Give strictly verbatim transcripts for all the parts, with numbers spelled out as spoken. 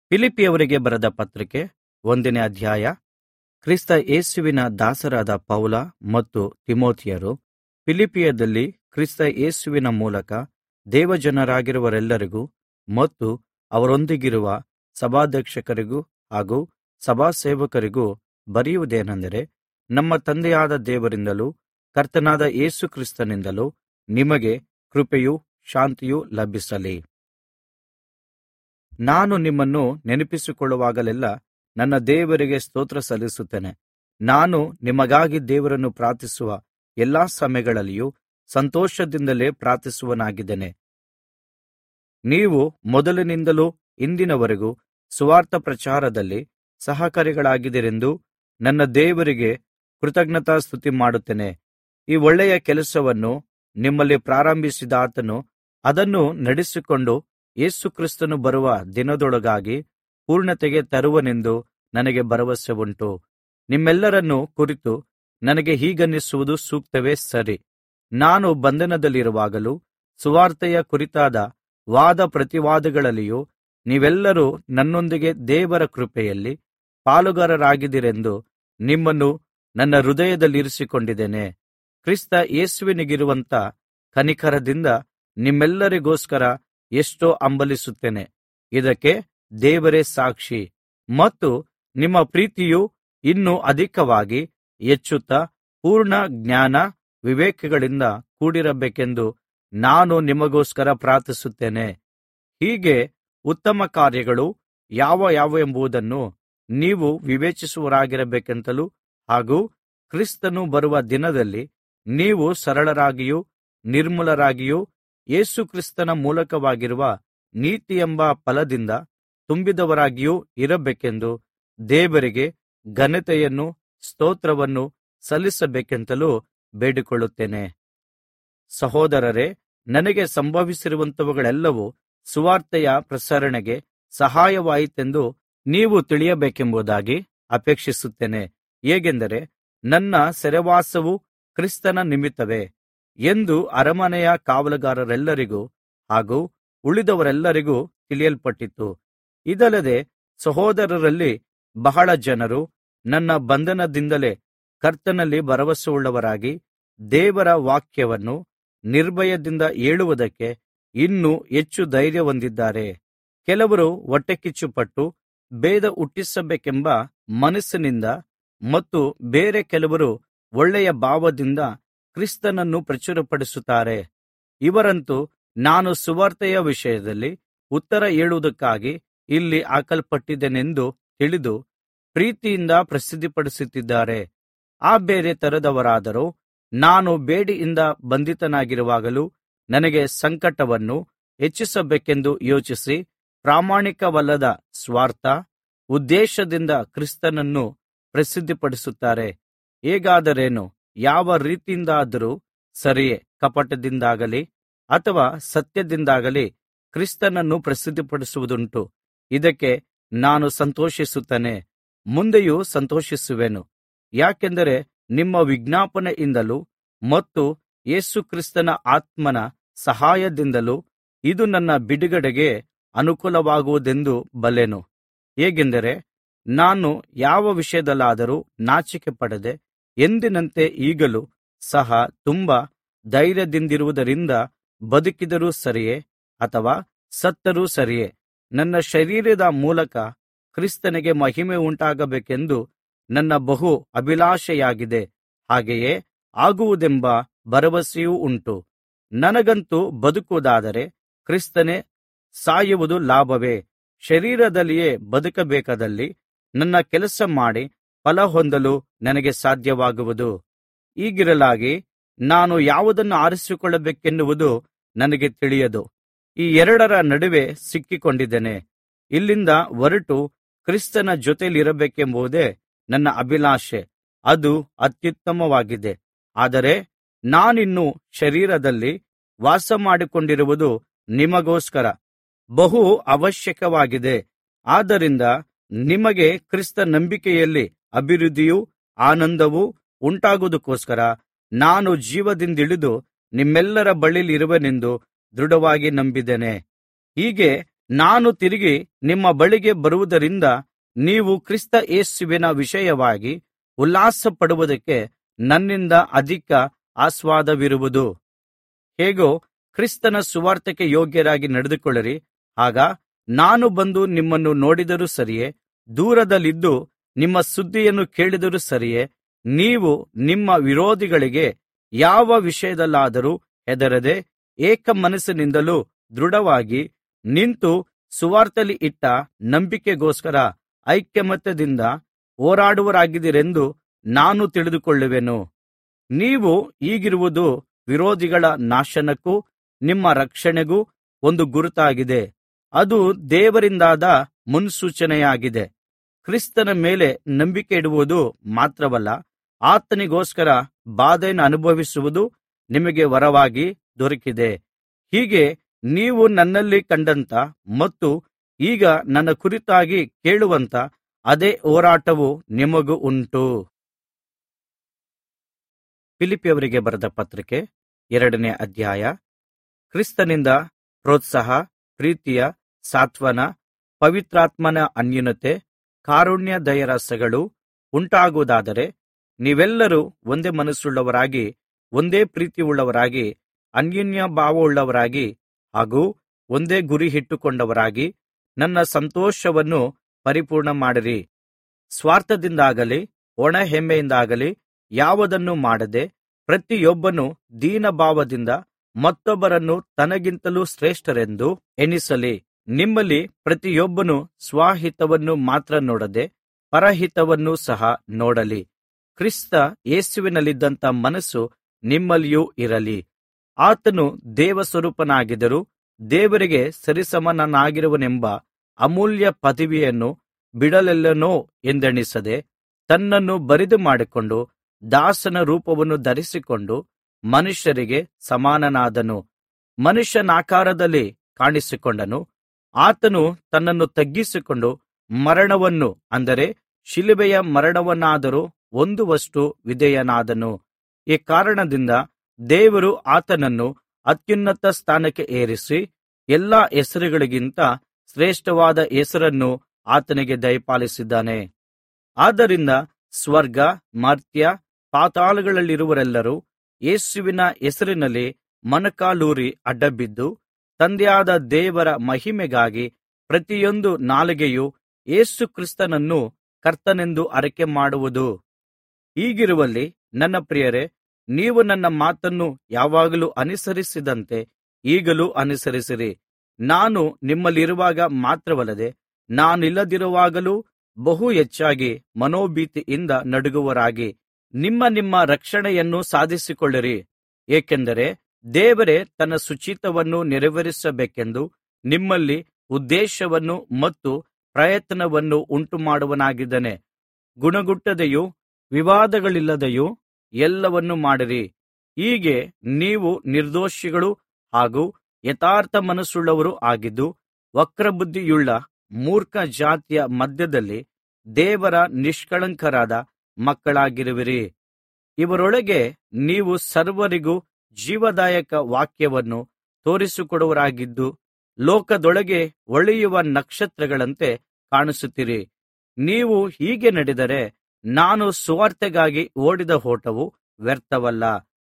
ಫಿಲಿಪ್ಪಿಯವರಿಗೆ ಬರೆದ ಪತ್ರಿಕೆ ಒಂದನೇ ಅಧ್ಯಾಯ. ಕ್ರಿಸ್ತ ಯೇಸುವಿನ ದಾಸರಾದ ಪೌಲ ಮತ್ತು ತಿಮೊಥೆಯರು, ಫಿಲಿಪ್ಪಿಯದಲ್ಲಿ ಕ್ರಿಸ್ತ ಯೇಸುವಿನ ಮೂಲಕ ದೇವಜನರಾಗಿರುವವರೆಲ್ಲರಿಗೂ ಮತ್ತು ಅವರೊಂದಿಗಿರುವ ಸಭಾಧ್ಯಕ್ಷರಿಗೂ ಹಾಗೂ ಸಭಾಸೇವಕರಿಗೂ ಬರೆಯುವುದೇನೆಂದರೆ, ನಮ್ಮ ತಂದೆಯಾದ ದೇವರಿಂದಲೂ ಕರ್ತನಾದ ಯೇಸು ಕ್ರಿಸ್ತನಿಂದಲೂ ನಿಮಗೆ ಕೃಪೆಯೂ ಶಾಂತಿಯೂ ಲಭಿಸಲಿ. ನಾನು ನಿಮ್ಮನ್ನು ನೆನಪಿಸಿಕೊಳ್ಳುವಾಗಲೆಲ್ಲಾ ನನ್ನ ದೇವರಿಗೆ ಸ್ತೋತ್ರ ಸಲ್ಲಿಸುತ್ತೇನೆ. ನಾನು ನಿಮಗಾಗಿ ದೇವರನ್ನು ಪ್ರಾರ್ಥಿಸುವ ಎಲ್ಲಾ ಸಮಯಗಳಲ್ಲಿಯೂ ಸಂತೋಷದಿಂದಲೇ ಪ್ರಾರ್ಥಿಸುವವನಾಗಿದ್ದೇನೆ. ನೀವು ಮೊದಲಿನಿಂದಲೂ ಇಂದಿನವರೆಗೂ ಸುವಾರ್ತ ಪ್ರಚಾರದಲ್ಲಿ ಸಹಕಾರಿಗಳಾಗಿದ್ದೀರೆಂದು ನನ್ನ ದೇವರಿಗೆ ಕೃತಜ್ಞತಾಸ್ತುತಿ ಮಾಡುತ್ತೇನೆ. ಈ ಒಳ್ಳೆಯ ಕೆಲಸವನ್ನು ನಿಮ್ಮಲ್ಲಿ ಪ್ರಾರಂಭಿಸಿದಾತನು ಅದನ್ನು ನಡೆಸಿಕೊಂಡು ಯೇಸುಕ್ರಿಸ್ತನು ಬರುವ ದಿನದೊಳಗಾಗಿ ಪೂರ್ಣತೆಗೆ ತರುವನೆಂದು ನನಗೆ ಭರವಸೆ ಉಂಟು. ನಿಮ್ಮೆಲ್ಲರನ್ನು ಕುರಿತು ನನಗೆ ಹೀಗನ್ನಿಸುವುದು ಸೂಕ್ತವೇ ಸರಿ. ನಾನು ಬಂಧನದಲ್ಲಿರುವಾಗಲೂ ಸುವಾರ್ತೆಯ ಕುರಿತಾದ ವಾದ ಪ್ರತಿವಾದಗಳಲ್ಲಿಯೂ ನೀವೆಲ್ಲರೂ ನನ್ನೊಂದಿಗೆ ದೇವರ ಕೃಪೆಯಲ್ಲಿ ಪಾಲುಗಾರರಾಗಿದ್ದೀರೆಂದು ನಿಮ್ಮನ್ನು ನನ್ನ ಹೃದಯದಲ್ಲಿರಿಸಿಕೊಂಡಿದ್ದೇನೆ. ಕ್ರಿಸ್ತ ಯೇಸುವಿನಿಗಿರುವಂಥ ಕನಿಕರದಿಂದ ನಿಮ್ಮೆಲ್ಲರಿಗೋಸ್ಕರ ಎಷ್ಟೋ ಹಂಬಲಿಸುತ್ತೇನೆ. ಇದಕ್ಕೆ ದೇವರೇ ಸಾಕ್ಷಿ. ಮತ್ತು ನಿಮ್ಮ ಪ್ರೀತಿಯು ಇನ್ನೂ ಅಧಿಕವಾಗಿ ಹೆಚ್ಚುತ್ತಾ ಪೂರ್ಣ ಜ್ಞಾನ ವಿವೇಕಗಳಿಂದ ಕೂಡಿರಬೇಕೆಂದು ನಾನು ನಿಮಗೋಸ್ಕರ ಪ್ರಾರ್ಥಿಸುತ್ತೇನೆ. ಹೀಗೆ ಉತ್ತಮ ಕಾರ್ಯಗಳು ಯಾವ ಯಾವೆಂಬುದನ್ನು ನೀವು ವಿವೇಚಿಸುವವರಾಗಿರಬೇಕೆಂತಲೂ ಹಾಗೂ ಕ್ರಿಸ್ತನು ಬರುವ ದಿನದಲ್ಲಿ ನೀವು ಸರಳರಾಗಿಯೂ ನಿರ್ಮಲರಾಗಿಯೂ ಯೇಸುಕ್ರಿಸ್ತನ ಮೂಲಕವಾಗಿರುವ ನೀತಿಯೆಂಬ ಫಲದಿಂದ ತುಂಬಿದವರಾಗಿಯೂ ಇರಬೇಕೆಂದು ದೇವರಿಗೆ ಘನತೆಯನ್ನು ಸ್ತೋತ್ರವನ್ನು ಸಲ್ಲಿಸಬೇಕೆಂತಲೂ ಬೇಡಿಕೊಳ್ಳುತ್ತೇನೆ. ಸಹೋದರರೇ, ನನಗೆ ಸಂಭವಿಸಿರುವಂಥವುಗಳೆಲ್ಲವೂ ಸುವಾರ್ತೆಯ ಪ್ರಸರಣೆಗೆ ಸಹಾಯವಾಯಿತೆಂದು ನೀವು ತಿಳಿಯಬೇಕೆಂಬುದಾಗಿ ಅಪೇಕ್ಷಿಸುತ್ತೇನೆ. ಹೇಗೆಂದರೆ, ನನ್ನ ಸೆರೆವಾಸವು ಕ್ರಿಸ್ತನ ನಿಮಿತ್ತವೇ ಎಂದು ಅರಮನೆಯ ಕಾವಲುಗಾರರೆಲ್ಲರಿಗೂ ಹಾಗೂ ಉಳಿದವರೆಲ್ಲರಿಗೂ ತಿಳಿಯಲ್ಪಟ್ಟಿತು. ಇದಲ್ಲದೆ ಸಹೋದರರಲ್ಲಿ ಬಹಳ ಜನರು ನನ್ನ ಬಂಧನದಿಂದಲೇ ಕರ್ತನಲ್ಲಿ ಭರವಸೆಯುಳ್ಳವರಾಗಿ ದೇವರ ವಾಕ್ಯವನ್ನು ನಿರ್ಭಯದಿಂದ ಹೇಳುವುದಕ್ಕೆ ಇನ್ನೂ ಹೆಚ್ಚು ಧೈರ್ಯ ಹೊಂದಿದ್ದಾರೆ. ಕೆಲವರು ಹೊಟ್ಟೆಕಿಚ್ಚುಪಟ್ಟು ಭೇದ ಹುಟ್ಟಿಸಬೇಕೆಂಬ ಮನಸ್ಸಿನಿಂದ ಮತ್ತು ಬೇರೆ ಕೆಲವರು ಒಳ್ಳೆಯ ಭಾವದಿಂದ ಕ್ರಿಸ್ತನನ್ನು ಪ್ರಚುರಪಡಿಸುತ್ತಾರೆ. ಇವರಂತೂ ನಾನು ಸುವಾರ್ತೆಯ ವಿಷಯದಲ್ಲಿ ಉತ್ತರ ಹೇಳುವುದಕ್ಕಾಗಿ ಇಲ್ಲಿ ಹಾಕಲ್ಪಟ್ಟಿದ್ದೇನೆಂದು ತಿಳಿದು ಪ್ರೀತಿಯಿಂದ ಪ್ರಸಿದ್ಧಿಪಡಿಸುತ್ತಿದ್ದಾರೆ. ಆ ಬೇರೆ ತರದವರಾದರೋ ನಾನು ಬೇಡಿಯಿಂದ ಬಂಧಿತನಾಗಿರುವಾಗಲೂ ನನಗೆ ಸಂಕಟವನ್ನು ಹೆಚ್ಚಿಸಬೇಕೆಂದು ಯೋಚಿಸಿ ಪ್ರಾಮಾಣಿಕವಲ್ಲದ ಸ್ವಾರ್ಥ ಉದ್ದೇಶದಿಂದ ಕ್ರಿಸ್ತನನ್ನು ಪ್ರಸಿದ್ಧಿಪಡಿಸುತ್ತಾರೆ. ಹೇಗಾದರೇನು, ಯಾವ ರೀತಿಯಿಂದಾದರೂ ಸರಿಯೇ, ಕಪಟದಿಂದಾಗಲಿ ಅಥವಾ ಸತ್ಯದಿಂದಾಗಲಿ ಕ್ರಿಸ್ತನನ್ನು ಪ್ರಸಿದ್ಧಿಪಡಿಸುವುದುಂಟು. ಇದಕ್ಕೆ ನಾನು ಸಂತೋಷಿಸುತ್ತೇನೆ, ಮುಂದೆಯೂ ಸಂತೋಷಿಸುವೆನು. ಯಾಕೆಂದರೆ ನಿಮ್ಮ ವಿಜ್ಞಾಪನೆಯಿಂದಲೂ ಮತ್ತು ಯೇಸುಕ್ರಿಸ್ತನ ಆತ್ಮನ ಸಹಾಯದಿಂದಲೂ ಇದು ನನ್ನ ಬಿಡುಗಡೆಗೆ ಅನುಕೂಲವಾಗುವುದೆಂದು ಬಲ್ಲೆನು. ಹೇಗೆಂದರೆ, ನಾನು ಯಾವ ವಿಷಯದಲ್ಲಾದರೂ ನಾಚಿಕೆ ಪಡದೆ ಎಂದಿನಂತೆ ಈಗಲೂ ಸಹ ತುಂಬ ಧೈರ್ಯದಿಂದಿರುವುದರಿಂದ ಬದುಕಿದರೂ ಸರಿಯೇ ಅಥವಾ ಸತ್ತರೂ ಸರಿಯೇ, ನನ್ನ ಶರೀರದ ಮೂಲಕ ಕ್ರಿಸ್ತನಿಗೆ ಮಹಿಮೆ ಉಂಟಾಗಬೇಕೆಂದು ನನ್ನ ಬಹು ಅಭಿಲಾಷೆಯಾಗಿದೆ. ಹಾಗೆಯೇ ಆಗುವುದೆಂಬ ಭರವಸೆಯೂ ಉಂಟು. ನನಗಂತೂ ಬದುಕುವುದಾದರೆ ಕ್ರಿಸ್ತನೇ, ಸಾಯುವುದು ಲಾಭವೇ. ಶರೀರದಲ್ಲಿಯೇ ಬದುಕಬೇಕಾದಲ್ಲಿ ನನ್ನ ಕೆಲಸ ಮಾಡಿ ಫಲ ಹೊಂದಲು ನನಗೆ ಸಾಧ್ಯವಾಗುವುದು. ಹೀಗಿರಲಾಗಿ ನಾನು ಯಾವುದನ್ನು ಆರಿಸಿಕೊಳ್ಳಬೇಕೆನ್ನುವುದು ನನಗೆ ತಿಳಿಯದು. ಈ ಎರಡರ ನಡುವೆ ಸಿಕ್ಕಿಕೊಂಡಿದ್ದೇನೆ. ಇಲ್ಲಿಂದ ಹೊರಟು ಕ್ರಿಸ್ತನ ಜೊತೆಯಲ್ಲಿರಬೇಕೆಂಬುದೇ ನನ್ನ ಅಭಿಲಾಷೆ. ಅದು ಅತ್ಯುತ್ತಮವಾಗಿದೆ. ಆದರೆ ನಾನಿನ್ನು ಶರೀರದಲ್ಲಿ ವಾಸಮಾಡಿಕೊಂಡಿರುವುದು ನಿಮಗೋಸ್ಕರ ಬಹು ಅವಶ್ಯಕವಾಗಿದೆ. ಆದ್ದರಿಂದ ನಿಮಗೆ ಕ್ರಿಸ್ತ ನಂಬಿಕೆಯಲ್ಲಿ ಅಭಿವೃದ್ಧಿಯೂ ಆನಂದವೂ ಉಂಟಾಗುವುದಕ್ಕೋಸ್ಕರ ನಾನು ಜೀವದಿಂದಿಳಿದು ನಿಮ್ಮೆಲ್ಲರ ಬಳಿಯಲ್ಲಿರುವೆನೆಂದು ದೃಢವಾಗಿ ನಂಬಿದ್ದೇನೆ. ಹೀಗೆ ನಾನು ತಿರುಗಿ ನಿಮ್ಮ ಬಳಿಗೆ ಬರುವುದರಿಂದ ನೀವು ಕ್ರಿಸ್ತ ಯೇಸುವಿನ ವಿಷಯವಾಗಿ ಉಲ್ಲಾಸಪಡುವುದಕ್ಕೆ ನನ್ನಿಂದ ಅಧಿಕ ಆಸ್ಪದವಿರುವುದು. ಹೇಗೋ ಕ್ರಿಸ್ತನ ಸುವಾರ್ತೆಗೆ ಯೋಗ್ಯರಾಗಿ ನಡೆದುಕೊಳ್ಳಿರಿ. ಆಗ ನಾನು ಬಂದು ನಿಮ್ಮನ್ನು ನೋಡಿದರೂ ಸರಿಯೇ, ದೂರದಲ್ಲಿದ್ದು ನಿಮ್ಮ ಸುದ್ದಿಯನ್ನು ಕೇಳಿದರೂ ಸರಿಯೇ, ನೀವು ನಿಮ್ಮ ವಿರೋಧಿಗಳಿಗೆ ಯಾವ ವಿಷಯದಲ್ಲಾದರೂ ಹೆದರದೆ ಏಕ ಮನಸ್ಸಿನಿಂದಲೂ ದೃಢವಾಗಿ ನಿಂತು ಸುವಾರ್ತೆಯಲ್ಲಿ ಇಟ್ಟ ನಂಬಿಕೆಗೋಸ್ಕರ ಐಕಮತ್ಯದಿಂದ ಹೋರಾಡುವವರಾಗಿದ್ದೀರೆಂದು ನಾನು ತಿಳಿದುಕೊಳ್ಳುವೆನು. ನೀವು ಹೀಗಿರುವುದು ವಿರೋಧಿಗಳ ನಾಶನಕ್ಕೂ ನಿಮ್ಮ ರಕ್ಷಣೆಗೂ ಒಂದು ಗುರುತಾಗಿದೆ. ಅದು ದೇವರಿಂದಾದ ಮುನ್ಸೂಚನೆಯಾಗಿದೆ. ಕ್ರಿಸ್ತನ ಮೇಲೆ ನಂಬಿಕೆ ಇಡುವುದು ಮಾತ್ರವಲ್ಲ, ಆತನಿಗೋಸ್ಕರ ಬಾಧೆಯನ್ನು ಅನುಭವಿಸುವುದು ನಿಮಗೆ ವರವಾಗಿ ದೊರಕಿದೆ. ಹೀಗೆ ನೀವು ನನ್ನಲ್ಲಿ ಕಂಡಂಥ ಮತ್ತು ಈಗ ನನ್ನ ಕುರಿತಾಗಿ ಕೇಳುವಂಥ ಅದೇ ಹೋರಾಟವು ನಿಮಗೂ ಉಂಟು. ಫಿಲಿಪ್ಪಿಯವರಿಗೆ ಬರೆದ ಪತ್ರಿಕೆ ಎರಡನೇ ಅಧ್ಯಾಯ. ಕ್ರಿಸ್ತನಿಂದ ಪ್ರೋತ್ಸಾಹ, ಪ್ರೀತಿಯ ಸಾಂತ್ವನ, ಪವಿತ್ರಾತ್ಮನ ಅನ್ಯೋನ್ಯತೆ, ಕಾರುಣ್ಯ, ದಯಾರಸಗಳು ಉಂಟಾಗುವುದಾದರೆ ನೀವೆಲ್ಲರೂ ಒಂದೇ ಮನಸ್ಸುಳ್ಳವರಾಗಿ, ಒಂದೇ ಪ್ರೀತಿಯುಳ್ಳವರಾಗಿ, ಅನ್ಯೋನ್ಯ ಭಾವವುಳ್ಳವರಾಗಿ ಹಾಗೂ ಒಂದೇ ಗುರಿ ಇಟ್ಟುಕೊಂಡವರಾಗಿ ನನ್ನ ಸಂತೋಷವನ್ನು ಪರಿಪೂರ್ಣ ಮಾಡಿರಿ. ಸ್ವಾರ್ಥದಿಂದಾಗಲಿ ಒಣ ಹೆಮ್ಮೆಯಿಂದಾಗಲಿ ಯಾವುದನ್ನೂ ಮಾಡದೆ, ಪ್ರತಿಯೊಬ್ಬನು ದೀನಭಾವದಿಂದ ಮತ್ತೊಬ್ಬರನ್ನು ತನಗಿಂತಲೂ ಶ್ರೇಷ್ಠರೆಂದು ಎಣಿಸಲಿ. ನಿಮ್ಮಲ್ಲಿ ಪ್ರತಿಯೊಬ್ಬನು ಸ್ವಹಿತವನ್ನು ಮಾತ್ರ ನೋಡದೆ ಪರಹಿತವನ್ನು ಸಹ ನೋಡಲಿ. ಕ್ರಿಸ್ತ ಯೇಸುವಿನಲ್ಲಿದ್ದಂಥ ಮನಸ್ಸು ನಿಮ್ಮಲ್ಲಿಯೂ ಇರಲಿ. ಆತನು ದೇವಸ್ವರೂಪನಾಗಿದ್ದರೂ ದೇವರಿಗೆ ಸರಿಸಮನಾಗಿರುವನೆಂಬ ಅಮೂಲ್ಯ ಪದವಿಯನ್ನು ಬಿಡಲೆಲ್ಲನೋ ಎಂದೆಣಿಸದೆ ತನ್ನನ್ನು ಬರಿದು ಮಾಡಿಕೊಂಡು ದಾಸನ ರೂಪವನ್ನು ಧರಿಸಿಕೊಂಡು ಮನುಷ್ಯರಿಗೆ ಸಮಾನನಾದನು. ಮನುಷ್ಯನಾಕಾರದಲ್ಲಿ ಕಾಣಿಸಿಕೊಂಡನು. ಆತನು ತನ್ನನ್ನು ತಗ್ಗಿಸಿಕೊಂಡು ಮರಣವನ್ನು, ಅಂದರೆ ಶಿಲುಬೆಯ ಮರಣವನ್ನಾದರೂ ಹೊಂದುವಷ್ಟು ವಿಧೇಯನಾದನು. ಈ ಕಾರಣದಿಂದ ದೇವರು ಆತನನ್ನು ಅತ್ಯುನ್ನತ ಸ್ಥಾನಕ್ಕೆ ಏರಿಸಿ ಎಲ್ಲಾ ಹೆಸರುಗಳಿಗಿಂತ ಶ್ರೇಷ್ಠವಾದ ಹೆಸರನ್ನು ಆತನಿಗೆ ದಯಪಾಲಿಸಿದ್ದಾನೆ. ಆದ್ದರಿಂದ ಸ್ವರ್ಗ, ಮರ್ತ್ಯ, ಪಾತಾಳಗಳಲ್ಲಿರುವವರೆಲ್ಲರೂ ಯೇಸುವಿನ ಹೆಸರಿನಲ್ಲಿ ಮೊಣಕಾಲೂರಿ ಅಡ್ಡಬಿದ್ದು, ತಂದೆಯಾದ ದೇವರ ಮಹಿಮೆಗಾಗಿ ಪ್ರತಿಯೊಂದು ನಾಲಿಗೆಯೂ ಯೇಸು ಕ್ರಿಸ್ತನನ್ನು ಕರ್ತನೆಂದು ಅರಿಕೆ ಮಾಡುವುದು. ಹೀಗಿರುವಲ್ಲಿ ನನ್ನ ಪ್ರಿಯರೇ, ನೀವು ನನ್ನ ಮಾತನ್ನು ಯಾವಾಗಲೂ ಅನುಸರಿಸಿದಂತೆ ಈಗಲೂ ಅನುಸರಿಸಿರಿ. ನಾನು ನಿಮ್ಮಲ್ಲಿರುವಾಗ ಮಾತ್ರವಲ್ಲದೆ ನಾನಿಲ್ಲದಿರುವಾಗಲೂ ಬಹು ಹೆಚ್ಚಾಗಿ ಮನೋಭೀತಿಯಿಂದ ನಡುಗುವವರಾಗಿ ನಿಮ್ಮ ನಿಮ್ಮ ರಕ್ಷಣೆಯನ್ನು ಸಾಧಿಸಿಕೊಳ್ಳಿರಿ. ಏಕೆಂದರೆ ದೇವರೇ ತನ್ನ ಸುಚಿತ್ತವನ್ನು ನೆರವೇರಿಸಬೇಕೆಂದು ನಿಮ್ಮಲ್ಲಿ ಉದ್ದೇಶವನ್ನು ಮತ್ತು ಪ್ರಯತ್ನವನ್ನು ಉಂಟುಮಾಡುವವನಾಗಿದ್ದಾನೆ. ಗುಣಗುಟ್ಟದೆಯೂ ವಿವಾದಗಳಿಲ್ಲದೆಯೂ ಎಲ್ಲವನ್ನೂ ಮಾಡಿರಿ. ಹೀಗೆ ನೀವು ನಿರ್ದೋಷಿಗಳೂ ಹಾಗೂ ಯಥಾರ್ಥ ಮನಸ್ಸುಳ್ಳವರೂ ಆಗಿದ್ದು, ವಕ್ರಬುದ್ಧಿಯುಳ್ಳ ಮೂರ್ಖ ಜಾತಿಯ ಮಧ್ಯದಲ್ಲಿ ದೇವರ ನಿಷ್ಕಳಂಕರಾದ ಮಕ್ಕಳಾಗಿರುವಿರಿ. ಇವರೊಳಗೆ ನೀವು ಸರ್ವರಿಗೂ ಜೀವದಾಯಕ ವಾಕ್ಯವನ್ನು ತೋರಿಸಿಕೊಡುವವರಾಗಿದ್ದು, ಲೋಕದೊಳಗೆ ಹೊಳೆಯುವ ನಕ್ಷತ್ರಗಳಂತೆ ಕಾಣಿಸುತ್ತೀರಿ. ನೀವು ಹೀಗೆ ನಡೆದರೆ ನಾನು ಸುವಾರ್ತೆಗಾಗಿ ಓಡಿದ ಓಟವು ವ್ಯರ್ಥವಲ್ಲ,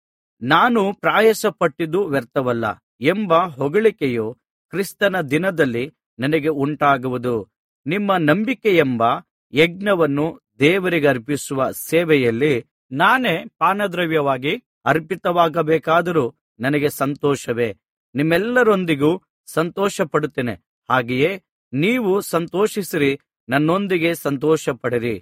ನಾನು ಪ್ರಯಾಸಪಟ್ಟಿದ್ದು ವ್ಯರ್ಥವಲ್ಲ ಎಂಬ ಹೊಗಳಿಕೆಯು ಕ್ರಿಸ್ತನ ದಿನದಲ್ಲಿ ನನಗೆ ಉಂಟಾಗುವುದು. ನಿಮ್ಮ ನಂಬಿಕೆಯೆಂಬ ಯಜ್ಞವನ್ನು ದೇವರಿಗೆ ಅರ್ಪಿಸುವ ಸೇವೆಯಲ್ಲಿ ನಾನೇ ಪಾನದ್ರವ್ಯವಾಗಿ ಅರ್ಪಿತವಾಗಬೇಕಾದರೂ ನನಗೆ ಸಂತೋಷವೇ. ನಿಮ್ಮೆಲ್ಲರೊಂದಿಗೂ ಸಂತೋಷಪಡುತ್ತೇನೆ. ಹಾಗೆಯೇ ನೀವು ಸಂತೋಷಿಸಿರಿ, ನನ್ನೊಂದಿಗೆ ಸಂತೋಷಪಡಿರಿ.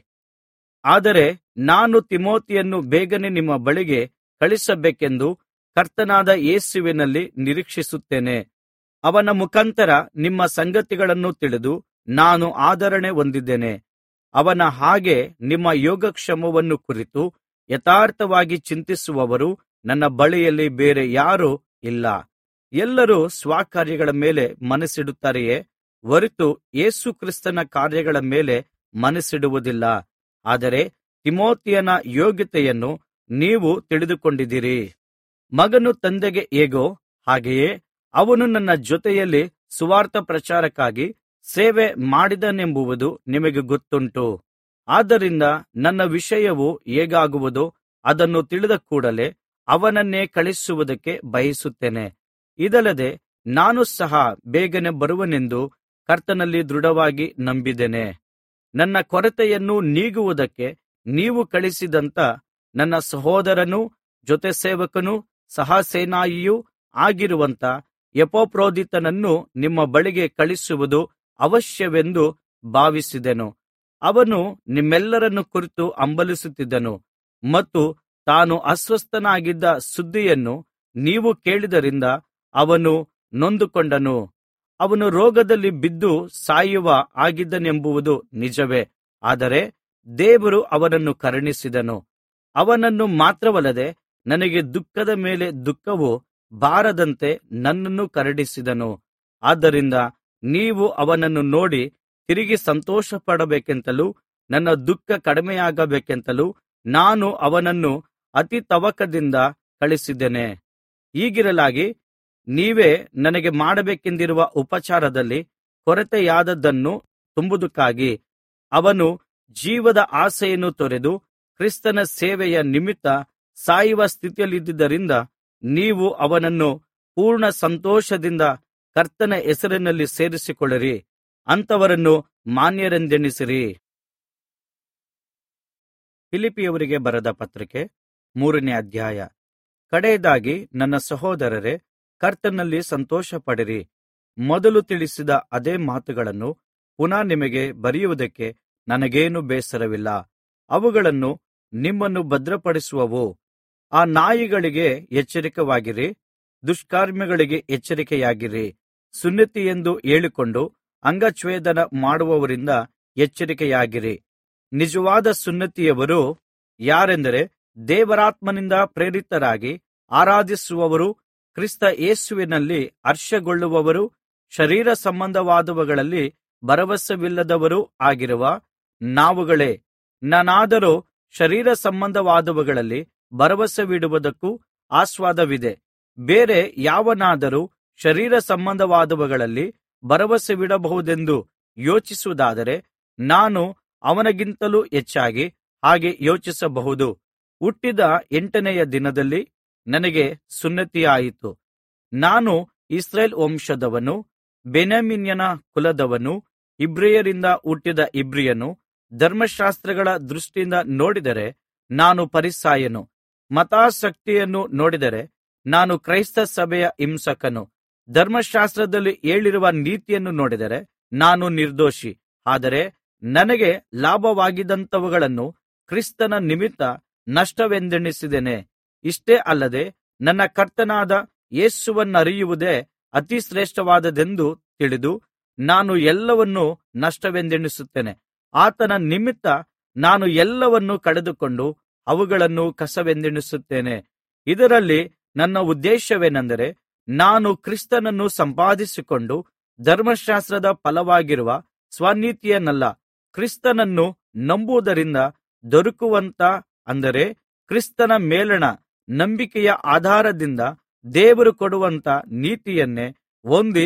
ಆದರೆ ನಾನು ತಿಮೋತಿಯನ್ನು ಬೇಗನೆ ನಿಮ್ಮ ಬಳಿಗೆ ಕಳುಹಿಸಬೇಕೆಂದು ಕರ್ತನಾದ ಯೇಸುವಿನಲ್ಲಿ ನಿರೀಕ್ಷಿಸುತ್ತೇನೆ. ಅವನ ಮುಖಾಂತರ ನಿಮ್ಮ ಸಂಗತಿಗಳನ್ನು ತಿಳಿದು ನಾನು ಆದರಣೆ ಹೊಂದಿದ್ದೇನೆ. ಅವನ ಹಾಗೆ ನಿಮ್ಮ ಯೋಗಕ್ಷೇಮವನ್ನು ಕುರಿತು ಯಥಾರ್ಥವಾಗಿ ಚಿಂತಿಸುವವರು ನನ್ನ ಬಳಿಯಲ್ಲಿ ಬೇರೆ ಯಾರೂ ಇಲ್ಲ. ಎಲ್ಲರೂ ಸ್ವಕಾರ್ಯಗಳ ಮೇಲೆ ಮನಸ್ಸಿಡುತ್ತಾರೆಯೇ ಹೊರತು ಯೇಸು ಕ್ರಿಸ್ತನ ಕಾರ್ಯಗಳ ಮೇಲೆ ಮನಸ್ಸಿಡುವುದಿಲ್ಲ. ಆದರೆ ತಿಮೋತಿಯನ ಯೋಗ್ಯತೆಯನ್ನು ನೀವು ತಿಳಿದುಕೊಂಡಿದ್ದೀರಿ. ಮಗನು ತಂದೆಗೆ ಹೇಗೋ ಹಾಗೆಯೇ ಅವನು ನನ್ನ ಜೊತೆಯಲ್ಲಿ ಸುವಾರ್ತ ಪ್ರಚಾರಕ್ಕಾಗಿ ಸೇವೆ ಮಾಡಿದನೆಂಬುದು ನಿಮಗೆ ಗೊತ್ತುಂಟು. ಆದ್ದರಿಂದ ನನ್ನ ವಿಷಯವು ಹೇಗಾಗುವುದೋ ಅದನ್ನು ತಿಳಿದ ಕೂಡಲೆ ಅವನನ್ನೇ ಕಳುಹಿಸುವುದಕ್ಕೆ ಬಯಸುತ್ತೇನೆ. ಇದಲ್ಲದೆ ನಾನು ಸಹ ಬೇಗನೆ ಬರುವೆನೆಂದು ಕರ್ತನಲ್ಲಿ ದೃಢವಾಗಿ ನಂಬಿದ್ದೇನೆ. ನನ್ನ ಕೊರತೆಯನ್ನು ನೀಗುವುದಕ್ಕೆ ನೀವು ಕಳುಹಿಸಿದಂಥ ನನ್ನ ಸಹೋದರನೂ ಜೊತೆ ಸೇವಕನೂ ಸಹಸೇನಾಯಿಯೂ ಆಗಿರುವಂಥ ಎಪಫ್ರೋದಿತನನ್ನು ನಿಮ್ಮ ಬಳಿಗೆ ಕಳುಹಿಸುವುದು ಅವಶ್ಯವೆಂದು ಭಾವಿಸಿದೆನು. ಅವನು ನಿಮ್ಮೆಲ್ಲರನ್ನು ಕುರಿತು ಹಂಬಲಿಸುತ್ತಿದ್ದನು ಮತ್ತು ತಾನು ಅಸ್ವಸ್ಥನಾಗಿದ್ದ ಸುದ್ದಿಯನ್ನು ನೀವು ಕೇಳಿದ್ದರಿಂದ ಅವನು ನೊಂದುಕೊಂಡನು. ಅವನು ರೋಗದಲ್ಲಿ ಬಿದ್ದು ಸಾಯುವ ಹಾಗಿದ್ದನೆಂಬುದು ನಿಜವೇ. ಆದರೆ ದೇವರು ಅವನನ್ನು ಕರುಣಿಸಿದನು. ಅವನನ್ನು ಮಾತ್ರವಲ್ಲದೆ ನನಗೆ ದುಃಖದ ಮೇಲೆ ದುಃಖವು ಬಾರದಂತೆ ನನ್ನನ್ನು ಕರುಣಿಸಿದನು. ಆದ್ದರಿಂದ ನೀವು ಅವನನ್ನು ನೋಡಿ ತಿರುಗಿ ಸಂತೋಷಪಡಬೇಕೆಂತಲೂ ನನ್ನ ದುಃಖ ಕಡಿಮೆಯಾಗಬೇಕೆಂತಲೂ ನಾನು ಅವನನ್ನು ಅತಿ ತವಕದಿಂದ ಕಳುಹಿಸಿದ್ದೇನೆ. ಹೀಗಿರಲಾಗಿ ನೀವೇ ನನಗೆ ಮಾಡಬೇಕೆಂದಿರುವ ಉಪಚಾರದಲ್ಲಿ ಕೊರತೆಯಾದದ್ದನ್ನು ತುಂಬುವುದಕ್ಕಾಗಿ ಅವನು ಜೀವದ ಆಸೆಯನ್ನು ತೊರೆದು ಕ್ರಿಸ್ತನ ಸೇವೆಯ ನಿಮಿತ್ತ ಸಾಯುವ ಸ್ಥಿತಿಯಲ್ಲಿದ್ದುದರಿಂದ ನೀವು ಅವನನ್ನು ಪೂರ್ಣ ಸಂತೋಷದಿಂದ ಕರ್ತನ ಹೆಸರಿನಲ್ಲಿ ಸೇರಿಸಿಕೊಳ್ಳಿರಿ. ಅಂಥವರನ್ನು ಮಾನ್ಯರೆಂದೆಣಿಸಿರಿ. ಫಿಲಿಪ್ಪಿಯವರಿಗೆ ಬರೆದ ಪತ್ರಿಕೆ ಮೂರನೇ ಅಧ್ಯಾಯ. ಕಡೆಯದಾಗಿ ನನ್ನ ಸಹೋದರರೇ, ಕರ್ತನಲ್ಲಿ ಸಂತೋಷಪಡಿರಿ. ಮೊದಲು ತಿಳಿಸಿದ ಅದೇ ಮಾತುಗಳನ್ನು ಪುನಃ ನಿಮಗೆ ಬರೆಯುವುದಕ್ಕೆ ನನಗೇನು ಬೇಸರವಿಲ್ಲ. ಅವುಗಳನ್ನು ನಿಮ್ಮನ್ನು ಭದ್ರಪಡಿಸುವವು. ಆ ನಾಯಿಗಳಿಗೆ ಎಚ್ಚರಿಕೆಯಾಗಿರಿ, ದುಷ್ಕರ್ಮಿಗಳಿಗೆ ಎಚ್ಚರಿಕೆಯಾಗಿರಿ. ಸುನ್ನತಿಯೆಂದು ಹೇಳಿಕೊಂಡು ಅಂಗಚ್ಛೇದನ ಮಾಡುವವರಿಂದ ಎಚ್ಚರಿಕೆಯಾಗಿರಿ. ನಿಜವಾದ ಸುನ್ನತಿಯವರು ಯಾರೆಂದರೆ ದೇವರಾತ್ಮನಿಂದ ಪ್ರೇರಿತರಾಗಿ ಆರಾಧಿಸುವವರು, ಕ್ರಿಸ್ತ ಯೇಸುವಿನಲ್ಲಿ ಹರ್ಷಗೊಳ್ಳುವವರು, ಶರೀರ ಸಂಬಂಧವಾದವುಗಳಲ್ಲಿ ಭರವಸವಿಲ್ಲದವರೂ ಆಗಿರುವ ನಾವುಗಳೇ. ನಾನಾದರೋ ಶರೀರ ಸಂಬಂಧವಾದವುಗಳಲ್ಲಿ ಭರವಸವಿಡುವುದಕ್ಕೂ ಆಸ್ಪದವಿದೆ. ಬೇರೆ ಯಾವನಾದರೂ ಶರೀರ ಸಂಬಂಧವಾದವುಗಳಲ್ಲಿ ಭರವಸವಿಡಬಹುದೆಂದು ಯೋಚಿಸುವುದಾದರೆ ನಾನು ಅವನಿಗಿಂತಲೂ ಹೆಚ್ಚಾಗಿ ಹಾಗೆ ಯೋಚಿಸಬಹುದು. ಹುಟ್ಟಿದ ಎಂಟನೆಯ ದಿನದಲ್ಲಿ ನನಗೆ ಸುನ್ನತಿಯಾಯಿತು. ನಾನು ಇಸ್ರಾಯೇಲ್ ವಂಶದವನು, ಬೆನ್ಯಾಮೀನನ ಕುಲದವನು, ಇಬ್ರಿಯರಿಂದ ಹುಟ್ಟಿದ ಇಬ್ರಿಯನು. ಧರ್ಮಶಾಸ್ತ್ರಗಳ ದೃಷ್ಟಿಯಿಂದ ನೋಡಿದರೆ ನಾನು ಫರಿಸಾಯನು, ಮತಾಸಕ್ತಿಯನ್ನು ನೋಡಿದರೆ ನಾನು ಕ್ರೈಸ್ತ ಸಭೆಯ ಹಿಂಸಕನು. ಧರ್ಮಶಾಸ್ತ್ರದಲ್ಲಿ ಹೇಳಿರುವ ನೀತಿಯನ್ನು ನೋಡಿದರೆ ನಾನು ನಿರ್ದೋಷಿ. ಆದರೆ ನನಗೆ ಲಾಭವಾಗಿದ್ದಂಥವುಗಳನ್ನು ಕ್ರಿಸ್ತನ ನಿಮಿತ್ತ ನಷ್ಟವೆಂದೆಣಿಸಿದ್ದೇನೆ. ಇಷ್ಟೇ ಅಲ್ಲದೆ ನನ್ನ ಕರ್ತನಾದ ಯೇಸುವನ್ನರಿಯುವುದೇ ಅತಿ ಶ್ರೇಷ್ಠವಾದದ್ದೆಂದು ತಿಳಿದು ನಾನು ಎಲ್ಲವನ್ನೂ ನಷ್ಟವೆಂದೆಣಿಸುತ್ತೇನೆ. ಆತನ ನಿಮಿತ್ತ ನಾನು ಎಲ್ಲವನ್ನೂ ಕಳೆದುಕೊಂಡು ಅವುಗಳನ್ನು ಕಸವೆಂದೆಣಿಸುತ್ತೇನೆ. ಇದರಲ್ಲಿ ನನ್ನ ಉದ್ದೇಶವೇನೆಂದರೆ ನಾನು ಕ್ರಿಸ್ತನನ್ನು ಸಂಪಾದಿಸಿಕೊಂಡು ಧರ್ಮಶಾಸ್ತ್ರದ ಫಲವಾಗಿರುವ ಸ್ವನೀತಿಯನ್ನಲ್ಲ, ಕ್ರಿಸ್ತನನ್ನು ನಂಬುವುದರಿಂದ ದೊರಕುವಂಥ, ಅಂದರೆ ಕ್ರಿಸ್ತನ ಮೇಲಣ ನಂಬಿಕೆಯ ಆಧಾರದಿಂದ ದೇವರು ಕೊಡುವಂಥ ನೀತಿಯನ್ನೇ ಹೊಂದಿ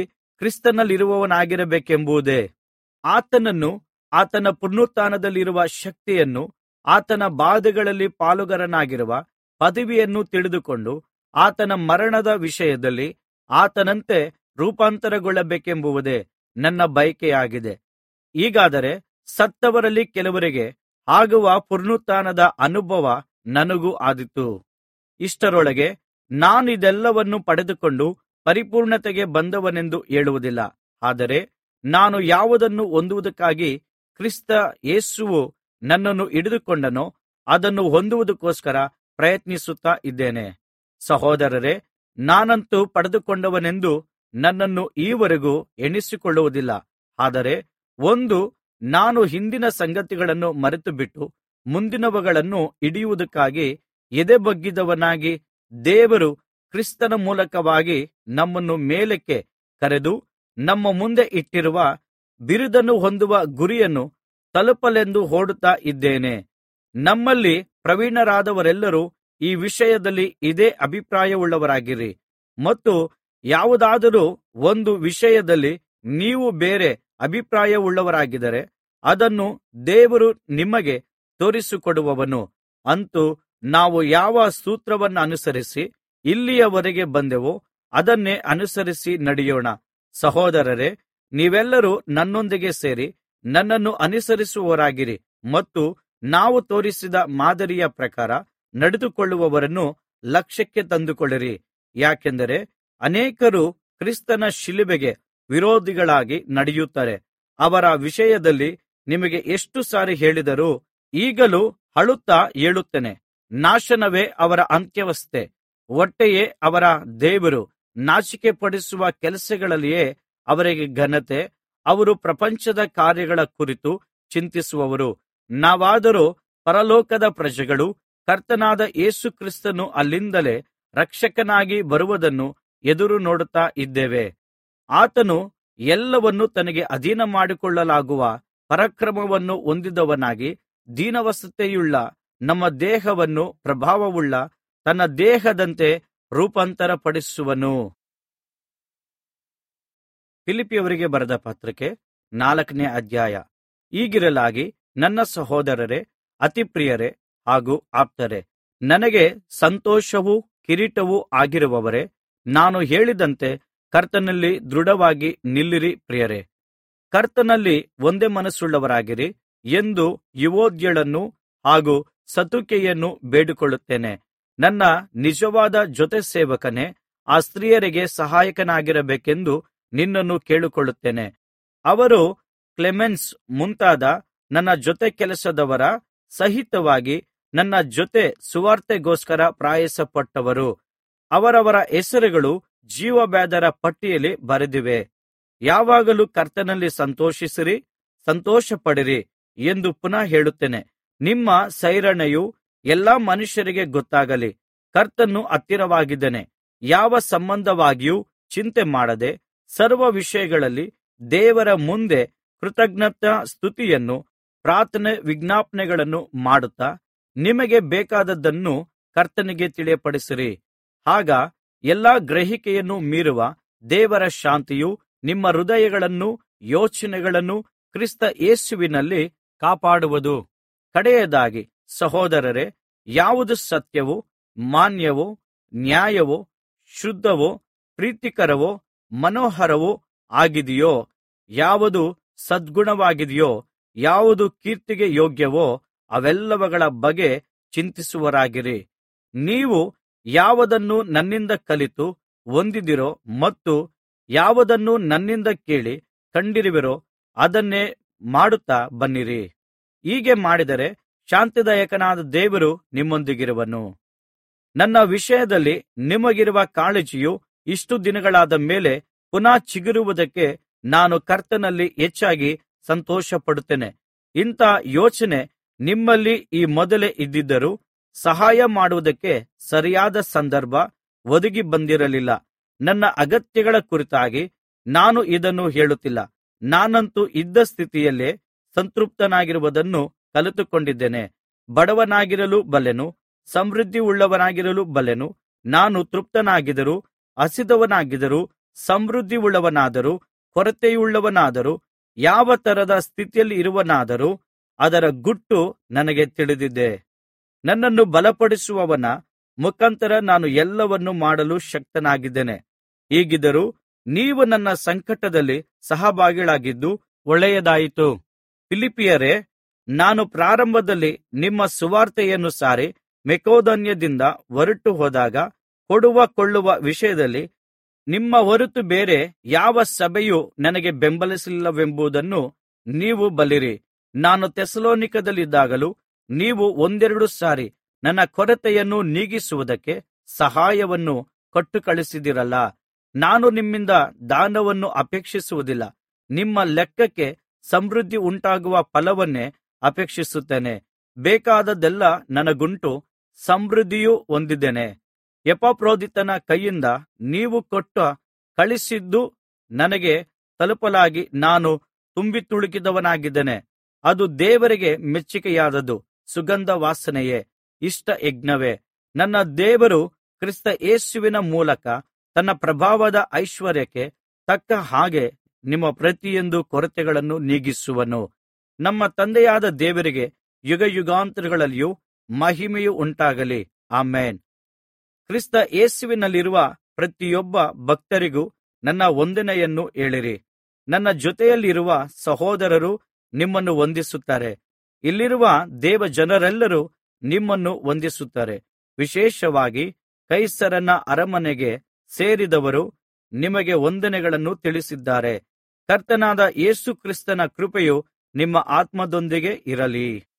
ಕ್ರಿಸ್ತನಲ್ಲಿರುವವನಾಗಿರಬೇಕೆಂಬುದೇ. ಆತನನ್ನು, ಆತನ ಪುನರುತ್ಥಾನದಲ್ಲಿರುವ ಶಕ್ತಿಯನ್ನು, ಆತನ ಬಾಧೆಗಳಲ್ಲಿ ಪಾಲುಗಾರನಾಗಿರುವ ಪದವಿಯನ್ನು ತಿಳಿದುಕೊಂಡು ಆತನ ಮರಣದ ವಿಷಯದಲ್ಲಿ ಆತನಂತೆ ರೂಪಾಂತರಗೊಳ್ಳಬೇಕೆಂಬುದೇ ನನ್ನ ಬಯಕೆಯಾಗಿದೆ. ಹೀಗಾದರೆ ಸತ್ತವರಲ್ಲಿ ಕೆಲವರಿಗೆ ಆಗುವ ಪುನರುತ್ಥಾನದ ಅನುಭವ ನನಗೂ ಆದೀತು. ಇಷ್ಟರೊಳಗೆ ನಾನಿದೆಲ್ಲವನ್ನು ಪಡೆದುಕೊಂಡು ಪರಿಪೂರ್ಣತೆಗೆ ಬಂದವನೆಂದು ಹೇಳುವುದಿಲ್ಲ. ಆದರೆ ನಾನು ಯಾವುದನ್ನು ಹೊಂದುವುದಕ್ಕಾಗಿ ಕ್ರಿಸ್ತ ಯೇಸುವು ನನ್ನನ್ನು ಹಿಡಿದುಕೊಂಡನೋ ಅದನ್ನು ಹೊಂದುವುದಕ್ಕೋಸ್ಕರ ಪ್ರಯತ್ನಿಸುತ್ತಾ ಇದ್ದೇನೆ. ಸಹೋದರರೇ, ನಾನಂತೂ ಪಡೆದುಕೊಂಡವನೆಂದು ನನ್ನನ್ನು ಈವರೆಗೂ ಎಣಿಸಿಕೊಳ್ಳುವುದಿಲ್ಲ. ಆದರೆ ಒಂದು, ನಾನು ಹಿಂದಿನ ಸಂಗತಿಗಳನ್ನು ಮರೆತುಬಿಟ್ಟು ಮುಂದಿನವುಗಳನ್ನು ಹಿಡಿಯುವುದಕ್ಕಾಗಿ ಎದೆಬೊಗ್ಗಿದವನಾಗಿ, ದೇವರು ಕ್ರಿಸ್ತನ ಮೂಲಕವಾಗಿ ನಮ್ಮನ್ನು ಮೇಲಕ್ಕೆ ಕರೆದು ನಮ್ಮ ಮುಂದೆ ಇಟ್ಟಿರುವ ಬಿರುದನ್ನು ಹೊಂದುವ ಗುರಿಯನ್ನು ತಲುಪಲೆಂದು ಓಡುತ್ತಾ ಇದ್ದೇನೆ. ನಮ್ಮಲ್ಲಿ ಪ್ರವೀಣರಾದವರೆಲ್ಲರೂ ಈ ವಿಷಯದಲ್ಲಿ ಇದೇ ಅಭಿಪ್ರಾಯವುಳ್ಳವರಾಗಿರಿ. ಮತ್ತು ಯಾವುದಾದರೂ ಒಂದು ವಿಷಯದಲ್ಲಿ ನೀವು ಬೇರೆ ಅಭಿಪ್ರಾಯವುಳ್ಳವರಾಗಿದ್ದರೆ ಅದನ್ನು ದೇವರು ನಿಮಗೆ ತೋರಿಸಿಕೊಡುವನು. ಅಂತೂ ನಾವು ಯಾವ ಸೂತ್ರವನ್ನನುಸರಿಸಿ ಇಲ್ಲಿಯವರೆಗೆ ಬಂದೆವೋ ಅದನ್ನೇ ಅನುಸರಿಸಿ ನಡೆಯೋಣ. ಸಹೋದರರೇ, ನೀವೆಲ್ಲರೂ ನನ್ನೊಂದಿಗೆ ಸೇರಿ ನನ್ನನ್ನು ಅನುಸರಿಸುವವರಾಗಿರಿ ಮತ್ತು ನಾವು ತೋರಿಸಿದ ಮಾದರಿಯ ಪ್ರಕಾರ ನಡೆದುಕೊಳ್ಳುವವರನ್ನು ಲಕ್ಷ್ಯಕ್ಕೆ ತಂದುಕೊಳ್ಳಿರಿ. ಯಾಕೆಂದರೆ ಅನೇಕರು ಕ್ರಿಸ್ತನ ಶಿಲುಬೆಗೆ ವಿರೋಧಿಗಳಾಗಿ ನಡೆಯುತ್ತಾರೆ. ಅವರ ವಿಷಯದಲ್ಲಿ ನಿಮಗೆ ಎಷ್ಟು ಸಾರಿ ಹೇಳಿದರೂ ಈಗಲೂ ಅಳುತ್ತಾ ಹೇಳುತ್ತೇನೆ, ನಾಶನವೇ ಅವರ ಅಂತ್ಯಾವಸ್ಥೆ, ಹೊಟ್ಟೆಯೇ ಅವರ ದೇವರು. ನಾಚಿಕೆಪಡಿಸುವ ಕೆಲಸಗಳಲ್ಲಿಯೇ ಅವರಿಗೆ ಘನತೆ. ಅವರು ಪ್ರಪಂಚದ ಕಾರ್ಯಗಳ ಕುರಿತು ಚಿಂತಿಸುವವರು. ನಾವಾದರೋ ಪರಲೋಕದ ಪ್ರಜೆಗಳು, ಕರ್ತನಾದ ಯೇಸು ಕ್ರಿಸ್ತನು ಅಲ್ಲಿಂದಲೇ ರಕ್ಷಕನಾಗಿ ಬರುವುದನ್ನು ಎದುರು ನೋಡುತ್ತಾ ಇದ್ದೇವೆ. ಆತನು ಎಲ್ಲವನ್ನೂ ತನಗೆ ಅಧೀನ ಮಾಡಿಕೊಳ್ಳಲಾಗುವ ಪರಾಕ್ರಮವನ್ನು ಹೊಂದಿದವನಾಗಿ ದೀನಾವಸ್ಥೆಯುಳ್ಳ ನಮ್ಮ ದೇಹವನ್ನು ಪ್ರಭಾವವುಳ್ಳ ತನ್ನ ದೇಹದಂತೆ ರೂಪಾಂತರಪಡಿಸುವನು. ಫಿಲಿಪ್ಪಿಯವರಿಗೆ ಬರೆದ ಪತ್ರಕ್ಕೆ ನಾಲ್ಕನೇ ಅಧ್ಯಾಯ. ಹೀಗಿರಲಾಗಿ ನನ್ನ ಸಹೋದರರೇ, ಅತಿಪ್ರಿಯರೇ ಹಾಗೂ ಆಪ್ತರೇ, ನನಗೆ ಸಂತೋಷವೂ ಕಿರೀಟವೂ ಆಗಿರುವವರೇ, ನಾನು ಹೇಳಿದಂತೆ ಕರ್ತನಲ್ಲಿ ದೃಢವಾಗಿ ನಿಲ್ಲಿರಿ. ಪ್ರಿಯರೇ, ಕರ್ತನಲ್ಲಿ ಒಂದೇ ಮನಸ್ಸುಳ್ಳವರಾಗಿರಿ ಎಂದು ಯುವೊದ್ಯಳನ್ನು ಹಾಗೂ ಸಂತುಕೆಯನ್ನು ಬೇಡಿಕೊಳ್ಳುತ್ತೇನೆ. ನನ್ನ ನಿಜವಾದ ಜೊತೆ ಸೇವಕನೇ, ಆ ಸ್ತ್ರೀಯರಿಗೆ ಸಹಾಯಕನಾಗಿರಬೇಕೆಂದು ನಿನ್ನನ್ನು ಕೇಳಿಕೊಳ್ಳುತ್ತೇನೆ. ಅವರು ಕ್ಲೆಮೆನ್ಸ್ ಮುಂತಾದ ನನ್ನ ಜೊತೆ ಕೆಲಸದವರ ಸಹಿತವಾಗಿ ನನ್ನ ಜೊತೆ ಸುವಾರ್ತೆಗೋಸ್ಕರ ಪ್ರಯಾಸಪಟ್ಟವರು. ಅವರವರ ಹೆಸರುಗಳು ಜೀವಬಾಧ್ಯರ ಪಟ್ಟಿಯಲ್ಲಿ ಬರೆದಿವೆ. ಯಾವಾಗಲೂ ಕರ್ತನಲ್ಲಿ ಸಂತೋಷಿಸಿರಿ, ಸಂತೋಷಪಡಿರಿ ಎಂದು ಪುನಃ ಹೇಳುತ್ತೇನೆ. ನಿಮ್ಮ ಸೈರಣೆಯು ಎಲ್ಲಾ ಮನುಷ್ಯರಿಗೆ ಗೊತ್ತಾಗಲಿ. ಕರ್ತನು ಹತ್ತಿರವಾಗಿದ್ದಾನೆ. ಯಾವ ಸಂಬಂಧವಾಗಿಯೂ ಚಿಂತೆ ಮಾಡದೆ ಸರ್ವ ವಿಷಯಗಳಲ್ಲಿ ದೇವರ ಮುಂದೆ ಕೃತಜ್ಞತಾ ಸ್ತುತಿಯನ್ನು ಪ್ರಾರ್ಥನೆ ವಿಜ್ಞಾಪನೆಗಳನ್ನು ಮಾಡುತ್ತಾ ನಿಮಗೆ ಬೇಕಾದದ್ದನ್ನು ಕರ್ತನಿಗೆ ತಿಳಿಯಪಡಿಸಿರಿ. ಆಗ ಎಲ್ಲಾ ಗ್ರಹಿಕೆಯನ್ನು ಮೀರುವ ದೇವರ ಶಾಂತಿಯು ನಿಮ್ಮ ಹೃದಯಗಳನ್ನೂ ಯೋಚನೆಗಳನ್ನೂ ಕ್ರಿಸ್ತ ಯೇಸುವಿನಲ್ಲಿ ಕಾಪಾಡುವುದು. ಕಡೆಯದಾಗಿ ಸಹೋದರರೇ, ಯಾವುದು ಸತ್ಯವೋ, ಮಾನ್ಯವೋ, ನ್ಯಾಯವೋ, ಶುದ್ಧವೋ, ಪ್ರೀತಿಕರವೋ, ಮನೋಹರವೋ ಆಗಿದೆಯೋ, ಯಾವುದು ಸದ್ಗುಣವಾಗಿದೆಯೋ, ಯಾವುದು ಕೀರ್ತಿಗೆ ಯೋಗ್ಯವೋ, ಅವೆಲ್ಲವುಗಳ ಬಗ್ಗೆ ಚಿಂತಿಸುವವರಾಗಿರಿ. ನೀವು ಯಾವುದನ್ನು ನನ್ನಿಂದ ಕಲಿತು ಹೊಂದಿದಿರೋ ಮತ್ತು ಯಾವುದನ್ನು ನನ್ನಿಂದ ಕೇಳಿ ಕಂಡಿರುವಿರೋ ಅದನ್ನೇ ಮಾಡುತ್ತಾ ಬನ್ನಿರಿ. ಹೀಗೆ ಮಾಡಿದರೆ ಶಾಂತಿದಾಯಕನಾದ ದೇವರು ನಿಮ್ಮೊಂದಿಗಿರುವನು. ನನ್ನ ವಿಷಯದಲ್ಲಿ ನಿಮಗಿರುವ ಕಾಳಜಿಯು ಇಷ್ಟು ದಿನಗಳಾದ ಮೇಲೆ ಪುನಃ ಚಿಗುರುವುದಕ್ಕೆ ನಾನು ಕರ್ತನಲ್ಲಿ ಹೆಚ್ಚಾಗಿ ಸಂತೋಷಪಡುತ್ತೇನೆ. ಇಂಥ ಯೋಚನೆ ನಿಮ್ಮಲ್ಲಿ ಈ ಮೊದಲೇ ಇದ್ದಿದ್ದರೂ ಸಹಾಯ ಮಾಡುವುದಕ್ಕೆ ಸರಿಯಾದ ಸಂದರ್ಭ ಒದಗಿ ಬಂದಿರಲಿಲ್ಲ. ನನ್ನ ಅಗತ್ಯಗಳ ಕುರಿತಾಗಿ ನಾನು ಇದನ್ನು ಹೇಳುತ್ತಿಲ್ಲ. ನಾನಂತೂ ಇದ್ದ ಸ್ಥಿತಿಯಲ್ಲೇ ಸಂತೃಪ್ತನಾಗಿರುವುದನ್ನು ಕಲಿತುಕೊಂಡಿದ್ದೇನೆ. ಬಡವನಾಗಿರಲು ಬಲ್ಲೆನು, ಸಮೃದ್ಧಿಯುಳ್ಳವನಾಗಿರಲು ಬಲ್ಲೆನು. ನಾನು ತೃಪ್ತನಾಗಿದ್ದರೂ, ಹಸಿದವನಾಗಿದ್ದರೂ, ಸಮೃದ್ಧಿಯುಳ್ಳವನಾದರೂ, ಕೊರತೆಯುಳ್ಳವನಾದರೂ, ಯಾವ ತರದ ಸ್ಥಿತಿಯಲ್ಲಿ ಇರುವವನಾದರೂ ಅದರ ಗುಟ್ಟು ನನಗೆ ತಿಳಿದಿದೆ. ನನ್ನನ್ನು ಬಲಪಡಿಸುವವನ ಮುಖಾಂತರ ನಾನು ಎಲ್ಲವನ್ನೂ ಮಾಡಲು ಶಕ್ತನಾಗಿದ್ದೇನೆ. ಹೀಗಿದ್ದರೂ ನೀವು ನನ್ನ ಸಂಕಟದಲ್ಲಿ ಸಹಭಾಗಿಗಳಾಗಿದ್ದು ಒಳ್ಳೆಯದಾಯಿತು. ಫಿಲಿಪ್ಪಿಯರೇ, ನಾನು ಪ್ರಾರಂಭದಲ್ಲಿ ನಿಮ್ಮ ಸುವಾರ್ತೆಯನ್ನು ಸಾರಿ ಮಕೆದೋನ್ಯದಿಂದ ಹೊರಟು ಹೋದಾಗ ಕೊಡುವ ಕೊಳ್ಳುವ ವಿಷಯದಲ್ಲಿ ನಿಮ್ಮ ಹೊರತು ಬೇರೆ ಯಾವ ಸಭೆಯೂ ನನಗೆ ಬೆಂಬಲಿಸಲಿಲ್ಲವೆಂಬುದನ್ನು ನೀವು ಬಲ್ಲಿರಿ. ನಾನು ಥೆಸಲೋನಿಕದಲ್ಲಿದ್ದಾಗಲೂ ನೀವು ಒಂದೆರಡು ಸಾರಿ ನನ್ನ ಕೊರತೆಯನ್ನು ನೀಗಿಸುವುದಕ್ಕೆ ಸಹಾಯವನ್ನು ಕೊಟ್ಟು ಕಳುಹಿಸಿದಿರಲ್ಲ. ನಾನು ನಿಮ್ಮಿಂದ ದಾನವನ್ನು ಅಪೇಕ್ಷಿಸುವುದಿಲ್ಲ. ನಿಮ್ಮ ಲೆಕ್ಕಕ್ಕೆ ಸಮೃದ್ಧಿ ಉಂಟಾಗುವ ಫಲವನ್ನೇ ಅಪೇಕ್ಷಿಸುತ್ತೇನೆ. ಬೇಕಾದದ್ದೆಲ್ಲ ನನಗುಂಟು, ಸಮೃದ್ಧಿಯೂ ಹೊಂದಿದ್ದೇನೆ. ಎಪಫ್ರೋದಿತನ ಕೈಯಿಂದ ನೀವು ಕೊಟ್ಟು ಕಳುಹಿಸಿದ್ದು ನನಗೆ ತಲುಪಲಾಗಿ ನಾನು ತುಂಬಿ ತುಳುಕಿದವನಾಗಿದ್ದೇನೆ. ಅದು ದೇವರಿಗೆ ಮೆಚ್ಚಿಕೆಯಾದದ್ದು, ಸುಗಂಧ ವಾಸನೆಯೇ, ಇಷ್ಟ ಯಜ್ಞವೇ. ನನ್ನ ದೇವರು ಕ್ರಿಸ್ತ ಯೇಸುವಿನ ಮೂಲಕ ತನ್ನ ಪ್ರಭಾವದ ಐಶ್ವರ್ಯಕ್ಕೆ ತಕ್ಕ ಹಾಗೆ ನಿಮ್ಮ ಪ್ರತಿಯೊಂದು ಕೊರತೆಗಳನ್ನು ನೀಗಿಸುವನು. ನಮ್ಮ ತಂದೆಯಾದ ದೇವರಿಗೆ ಯುಗಯುಗಾಂತರಗಳಲ್ಲಿಯೂ ಮಹಿಮೆಯು ಉಂಟಾಗಲಿ. ಆಮೆನ್. ಕ್ರಿಸ್ತ ಯೇಸುವಿನಲ್ಲಿರುವ ಪ್ರತಿಯೊಬ್ಬ ಭಕ್ತರಿಗೂ ನನ್ನ ವಂದನೆಯನ್ನು ಹೇಳಿರಿ. ನನ್ನ ಜೊತೆಯಲ್ಲಿರುವ ಸಹೋದರರು ನಿಮ್ಮನ್ನು ವಂದಿಸುತ್ತಾರೆ. ಇಲ್ಲಿರುವ ದೇವಜನರೆಲ್ಲರೂ ನಿಮ್ಮನ್ನು ವಂದಿಸುತ್ತಾರೆ. ವಿಶೇಷವಾಗಿ ಕೈಸರನ ಅರಮನೆಗೆ ಸೇರಿದವರು ನಿಮಗೆ ವಂದನೆಗಳನ್ನು ತಿಳಿಸಿದ್ದಾರೆ. ಕರ್ತನಾದ ಯೇಸು ಕ್ರಿಸ್ತನ ಕೃಪೆಯು ನಿಮ್ಮ ಆತ್ಮದೊಂದಿಗೆ ಇರಲಿ.